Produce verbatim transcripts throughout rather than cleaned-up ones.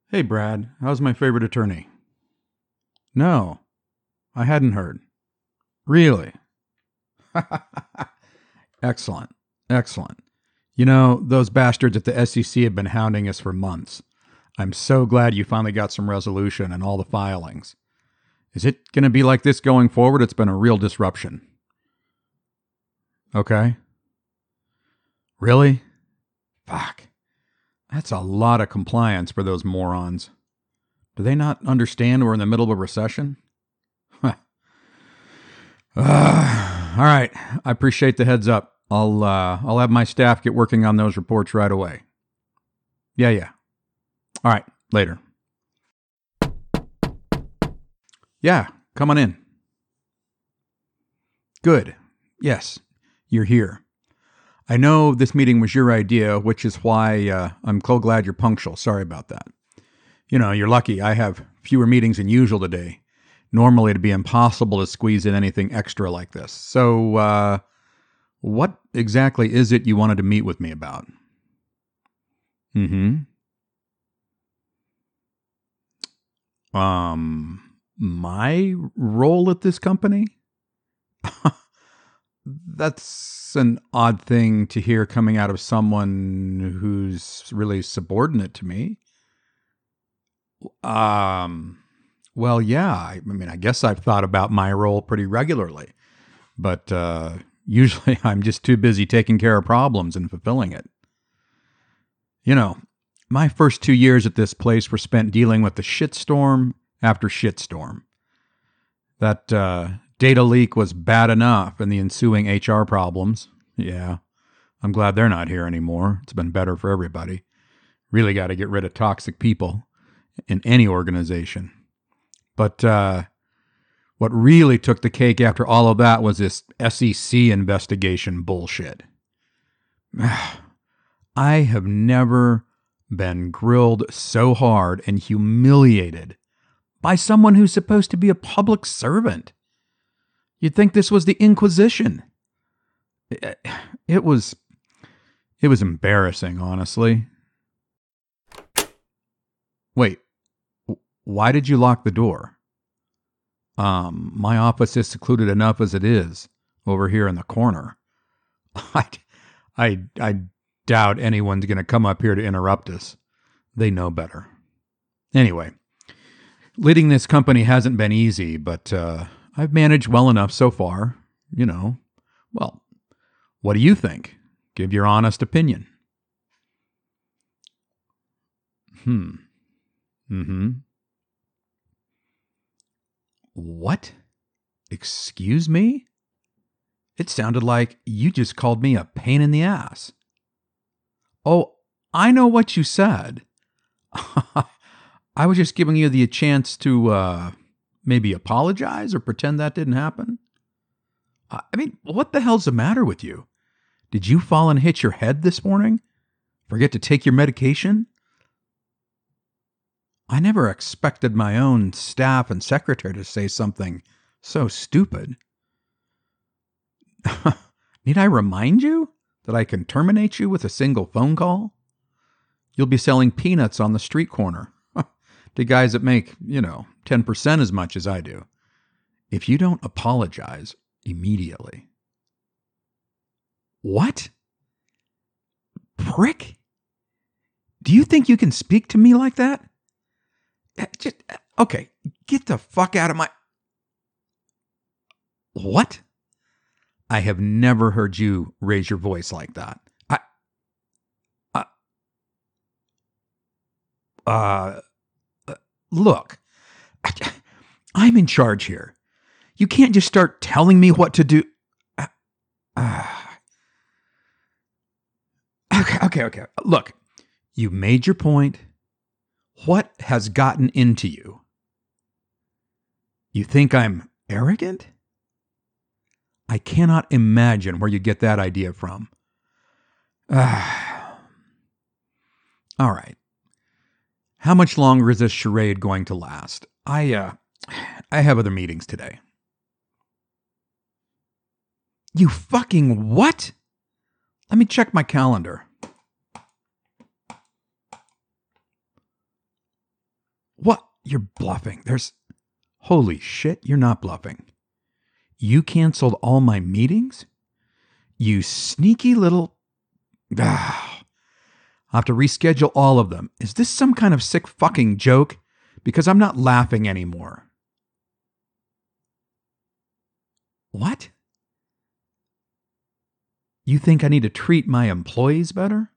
Hey, Brad, how's my favorite attorney? No, I hadn't heard. Really? Excellent. Excellent. You know, those bastards at the S E C have been hounding us for months. I'm so glad you finally got some resolution and all the filings. Is it going to be like this going forward? It's been a real disruption. Okay. Really? Fuck. That's a lot of compliance for those morons. Do they not understand we're in the middle of a recession? Huh. Uh, all right. I appreciate the heads up. I'll uh, I'll have my staff get working on those reports right away. Yeah, yeah. All right. Later. Yeah, come on in. Good. Yes, you're here. I know this meeting was your idea, which is why uh, I'm so glad you're punctual. Sorry about that. You know, you're lucky. I have fewer meetings than usual today. Normally, it'd be impossible to squeeze in anything extra like this. So, uh, what exactly is it you wanted to meet with me about? Mm-hmm. Um, my role at this company? That's an odd thing to hear coming out of someone who's really subordinate to me. Um, well, yeah, I, I mean, I guess I've thought about my role pretty regularly, but uh, usually I'm just too busy taking care of problems and fulfilling it. You know, my first two years at this place were spent dealing with the shitstorm after shitstorm. That uh, data leak was bad enough, and the ensuing H R problems. Yeah, I'm glad they're not here anymore. It's been better for everybody. Really got to get rid of toxic people in any organization. But uh, what really took the cake after all of that was this S E C investigation bullshit. I have never been grilled so hard and humiliated by someone who's supposed to be a public servant. You'd think this was the Inquisition. It was, it was embarrassing, honestly. Wait, why did you lock the door? Um, my office is secluded enough as it is over here in the corner. I, I, I doubt anyone's going to come up here to interrupt us. They know better. Anyway, leading this company hasn't been easy, but uh, I've managed well enough so far. You know, well, what do you think? Give your honest opinion. Hmm. Mm-hmm. What? Excuse me? It sounded like you just called me a pain in the ass. Oh, I know what you said. I was just giving you the chance to uh, maybe apologize or pretend that didn't happen. I mean, what the hell's the matter with you? Did you fall and hit your head this morning? Forget to take your medication? I never expected my own staff and secretary to say something so stupid. Need I remind you that I can terminate you with a single phone call? You'll be selling peanuts on the street corner to guys that make, you know, ten percent as much as I do. If you don't apologize immediately. What? Prick? Do you think you can speak to me like that? Just, okay, get the fuck out of my... What? I have never heard you raise your voice like that. I... Uh... uh look, I'm in charge here. You can't just start telling me what to do. Uh, uh, okay, okay, okay. Look, you made your point. What has gotten into you? You think I'm arrogant? I cannot imagine where you get that idea from. Uh, all right. How much longer is this charade going to last? I, uh, I have other meetings today. You fucking what? Let me check my calendar. What? You're bluffing. There's... Holy shit, you're not bluffing. You canceled all my meetings? You sneaky little... Ah, I'll have to reschedule all of them. Is this some kind of sick fucking joke? Because I'm not laughing anymore. What? You think I need to treat my employees better?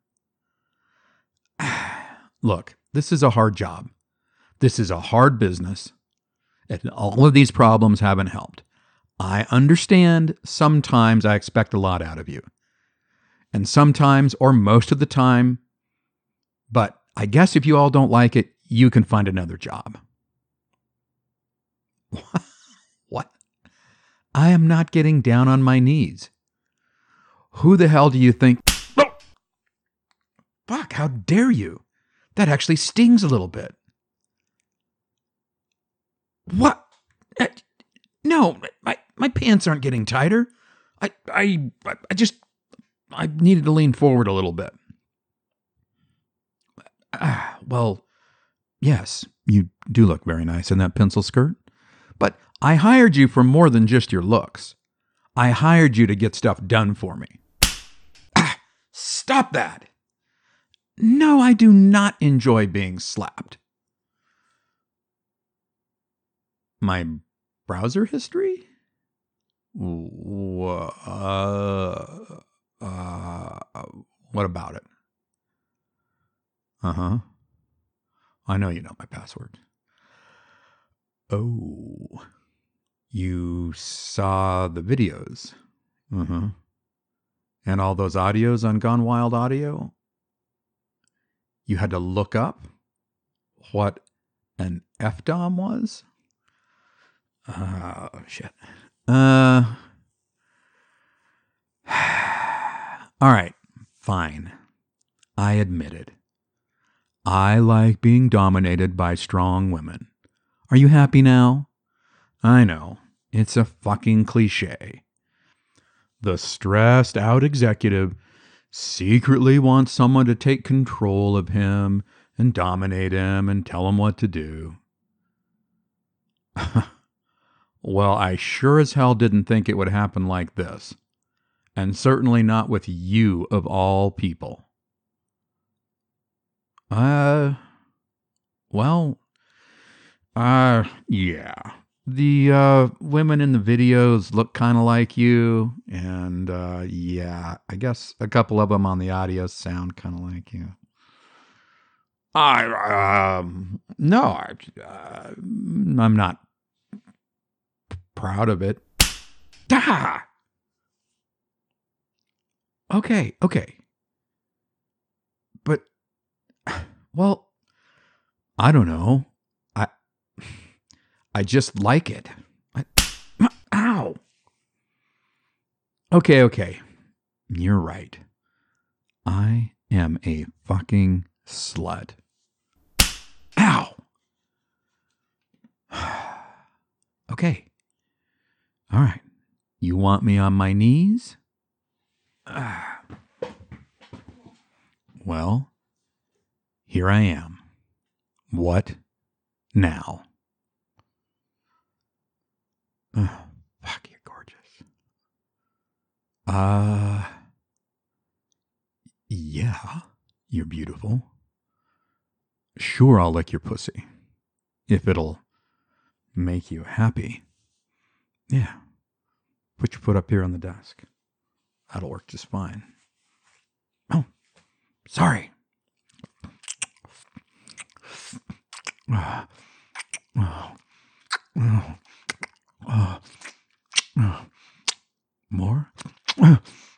Look, this is a hard job. This is a hard business. And all of these problems haven't helped. I understand sometimes I expect a lot out of you. And sometimes, or most of the time, but I guess if you all don't like it, you can find another job. What? I am not getting down on my knees. Who the hell do you think? Oh! Fuck, how dare you? That actually stings a little bit. What? Uh, no, my, my pants aren't getting tighter. I, I, I just, I needed to lean forward a little bit. Uh, well, yes, you do look very nice in that pencil skirt. But I hired you for more than just your looks. I hired you to get stuff done for me. Ah, stop that. No, I do not enjoy being slapped. My browser history? Uh, uh, what about it? Uh-huh. I know you know my password. Oh, you saw the videos. Uh-huh. And all those audios on Gone Wild Audio? You had to look up what an F DOM was? Oh, shit. Uh, all right, fine. I admit it. I like being dominated by strong women. Are you happy now? I know, it's a fucking cliche. The stressed out executive secretly wants someone to take control of him and dominate him and tell him what to do. Well, I sure as hell didn't think it would happen like this. And certainly not with you of all people. Uh, well, uh, yeah. The uh, women in the videos look kind of like you. And uh, yeah, I guess a couple of them on the audio sound kind of like you. I, um, no, I, uh, I'm not proud of it. Ah! Okay, okay. But, well, I don't know. I I just like it. I, ow. Okay, okay. You're right. I am a fucking slut. Ow. Okay. All right. You want me on my knees? Ah. Well, here I am. What now? Oh, fuck, you're gorgeous. Uh, yeah, you're beautiful. Sure, I'll lick your pussy. If it'll make you happy. Yeah. Put your foot up here on the desk. That'll work just fine. Oh, sorry. Oh, oh, oh, oh, oh. More? Uh,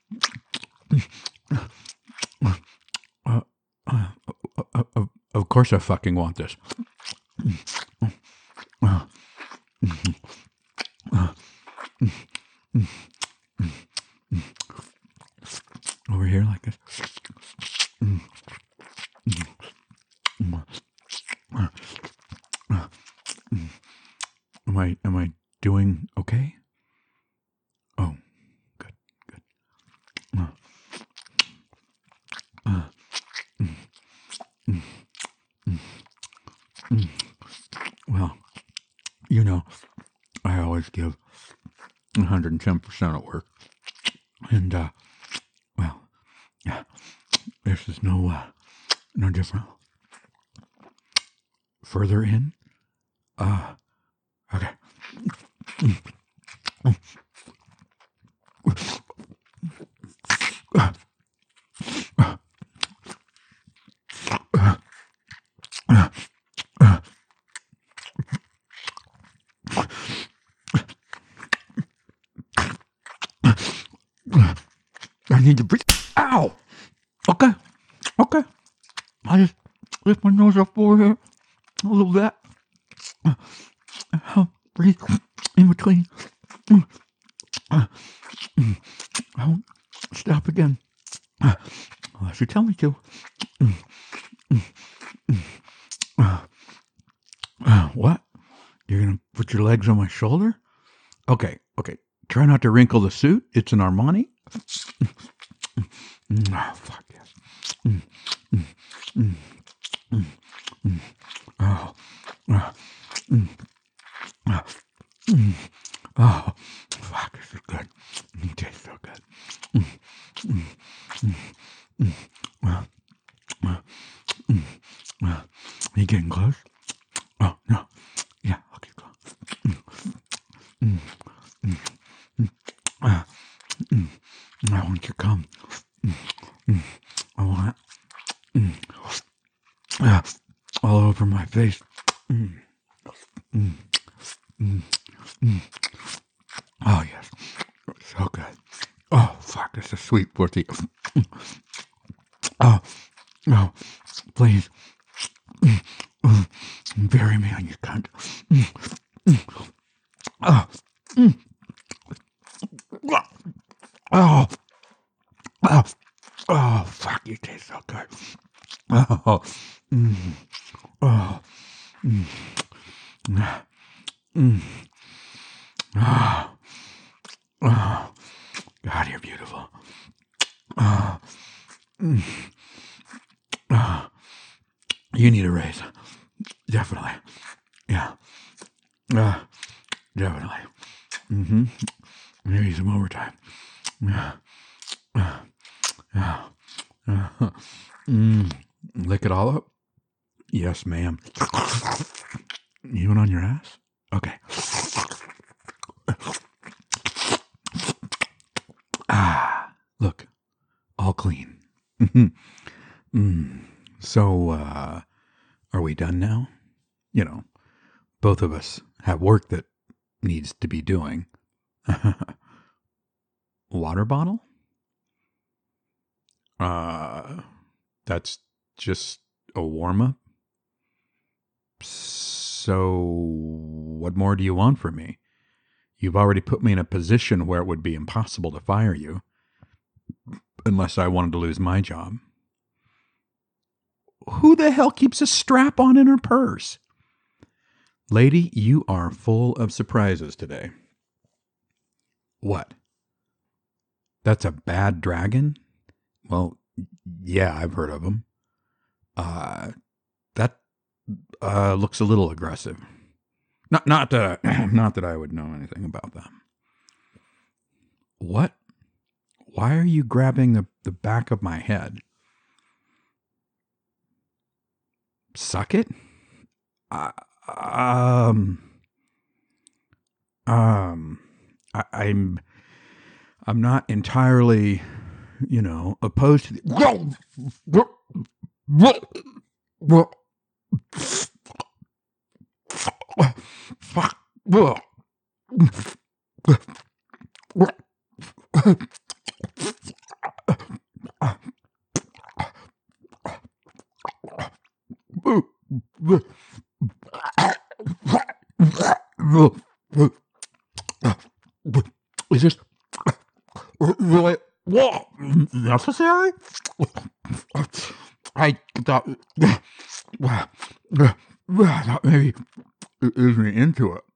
uh, uh, uh, uh, of course I fucking want this. Uh, uh, over here like this. Am I am I doing okay? Oh, good, good. Uh, uh, mm, mm, mm, mm. you know, I always give one hundred ten percent at work. And, uh, well, yeah, this is no, uh, no different. Further in. Uh, okay. I need to breathe. Ow! Okay. Okay. I just lift my nose up over here a little bit. I'll breathe in between. I won't stop again. Unless you tell me to. What? You're going to put your legs on my shoulder? Okay, okay. Try not to wrinkle the suit. It's an Armani. Oh, fuck yes. Mm, mm, mm, mm, mm. Oh, uh, mm, uh, mm. Oh, fuck, this is good. It tastes so good. Mm, mm, mm, mm. Uh, uh, mm. Uh, are you getting close? Oh, no. Yeah, I'll keep going. Mm, mm, mm, mm. Uh, mm. I want you to come. Mm, mm. I want it. Mm. Uh, all over my face. Mm. Mm. Mm. Mm. Oh, yes. So good. Oh, fuck. This is sweet pussy. Oh, no. Please. Mm. Mm. Bury me on your cunt. Mm. Mm. Oh. Mm. Oh. Oh. Oh, fuck. You taste so good. Oh. Mm. Oh. Mm. Mm. Oh. Oh. God, you're beautiful. Oh. Mm. Oh. You need a raise. Definitely. Yeah. Uh, definitely. Mm-hmm. Maybe some overtime. Uh, uh, uh, uh, mm. Lick it all up? Yes, ma'am. Even on your ass? Okay. Ah, look. All clean. mm. So, uh, are we done now? You know, both of us have work that needs to be doing. Water bottle? Uh, that's just a warm-up? So, what more do you want from me? You've already put me in a position where it would be impossible to fire you, unless I wanted to lose my job. Who the hell keeps a strap on in her purse? Lady, you are full of surprises today. What? That's a bad dragon? Well, yeah, I've heard of them. Uh, that uh, looks a little aggressive. Not, not that, I, not that I would know anything about them. What? Why are you grabbing the, the back of my head? Suck it? Uh, um, um, I, I'm, I'm not entirely, you know, opposed to the. Fuck. Is this really necessary? I thought, thought maybe it is me into it.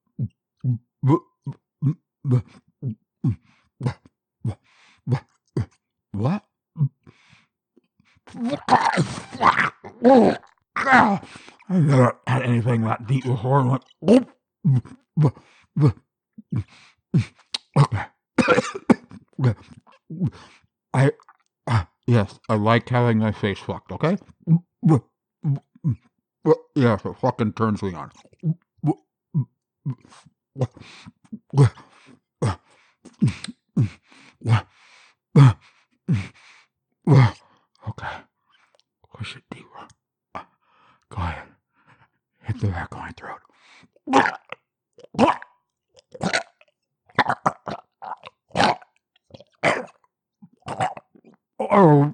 What? I've never had anything that deep before. Okay. I, uh, yes, I like having my face fucked, okay? Yes, it fucking turns me on. Okay, push it deeper. Go ahead. Hit the back of my throat. Oh.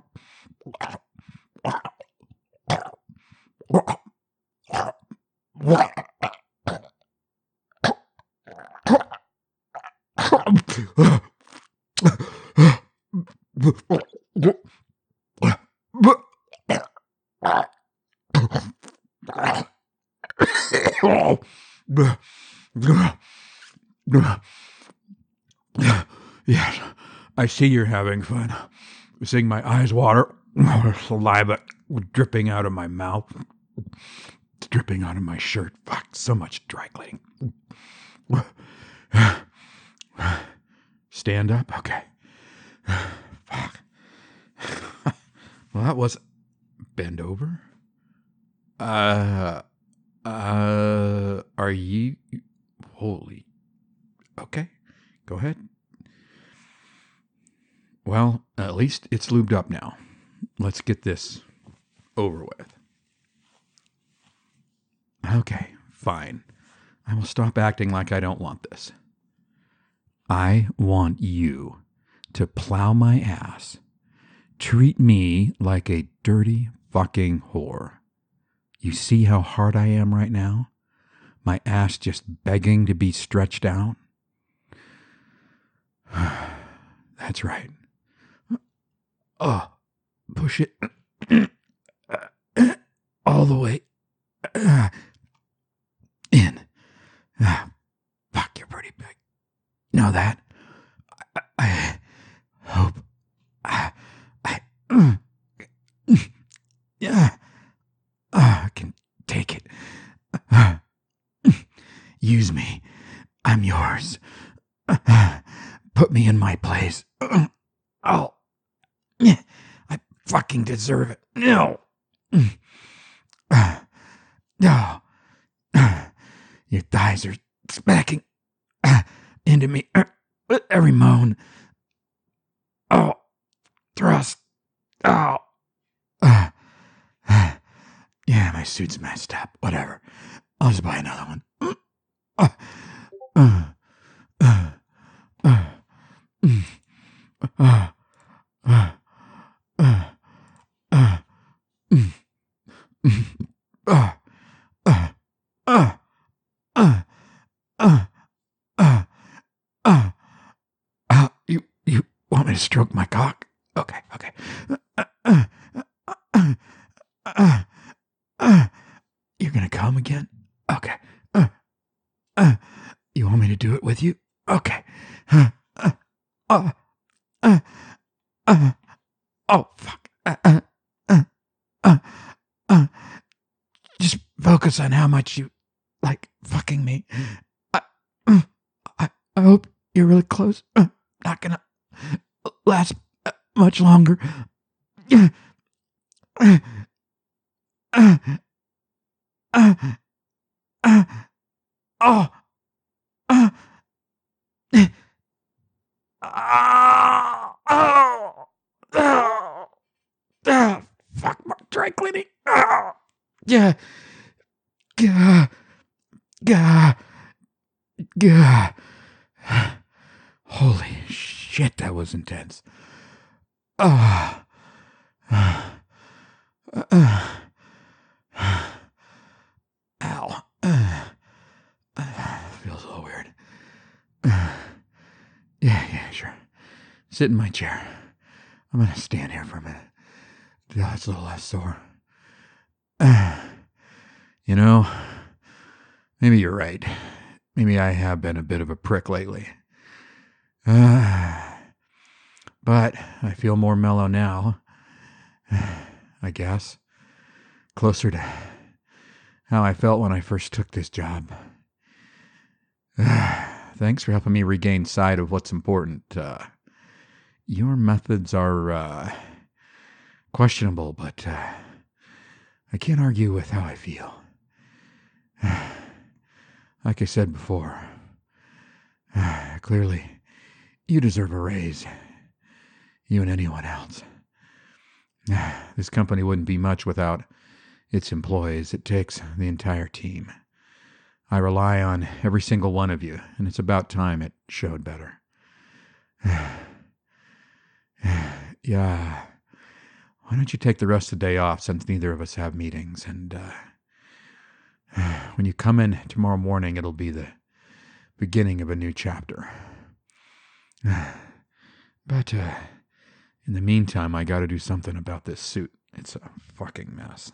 Yes, I see you're having fun. Seeing my eyes water, saliva dripping out of my mouth, dripping out of my shirt. Fuck, so much dry cleaning. Stand up? Okay. Fuck. Well, that was... Bend over? Uh... Uh... Are you... Holy... Okay. Go ahead. Well, at least it's lubed up now. Let's get this over with. Okay, fine. I will stop acting like I don't want this. I want you to plow my ass. Treat me like a dirty fucking whore. You see how hard I am right now? My ass just begging to be stretched out? That's right. Oh, push it all the way in. Fuck, you're pretty big. Know that? I, I hope I, I yeah, I can take it. Use me. I'm yours. Put me in my place. Oh. I fucking deserve it. No. No. Your thighs are smacking into me. Every moan. Oh. Thrust. Oh. Yeah, my suit's messed up. Whatever. I'll just buy another one. Uh, uh, uh, uh, uh, uh, uh, uh, mm, mm, uh, uh, uh, uh, uh, uh, uh, uh, you, you want me to stroke my cock? Okay, okay. Uh, uh, uh, uh, uh, uh, you're gonna come again? Okay. Uh, uh, you want me to do it with you? Okay. Uh, uh, uh, uh, uh, oh, fuck. Uh, uh, uh, uh, uh, just focus on how much you like fucking me. I, uh, I, I hope you're really close. Uh, not gonna last uh, much longer. Uh, uh, uh, uh, uh, oh. Uh, uh, oh. Oh. Oh. Fuck my dry cleaning. Oh. Yeah. Gah. Gah. Gah. Holy shit, that was intense. Oh. Uh, uh, ow. Uh, uh, feels a little weird. Uh, yeah, yeah, sure. Sit in my chair. I'm going to stand here for a minute. Yeah, it's a little less sore. Uh, you know, maybe you're right. Maybe I have been a bit of a prick lately. Uh, but I feel more mellow now. I guess. Closer to how I felt when I first took this job. Thanks for helping me regain sight of what's important. Uh, your methods are uh, questionable, but uh, I can't argue with how I feel. Like I said before, clearly, you deserve a raise. You and anyone else. This company wouldn't be much without its employees. It takes the entire team. I rely on every single one of you, and it's about time it showed better. Yeah. Why don't you take the rest of the day off since neither of us have meetings, and uh, when you come in tomorrow morning, it'll be the beginning of a new chapter. But uh, in the meantime, I gotta do something about this suit. It's a fucking mess.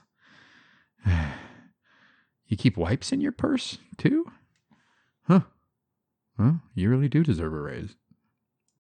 You keep wipes in your purse, too? Huh. Well, you really do deserve a raise.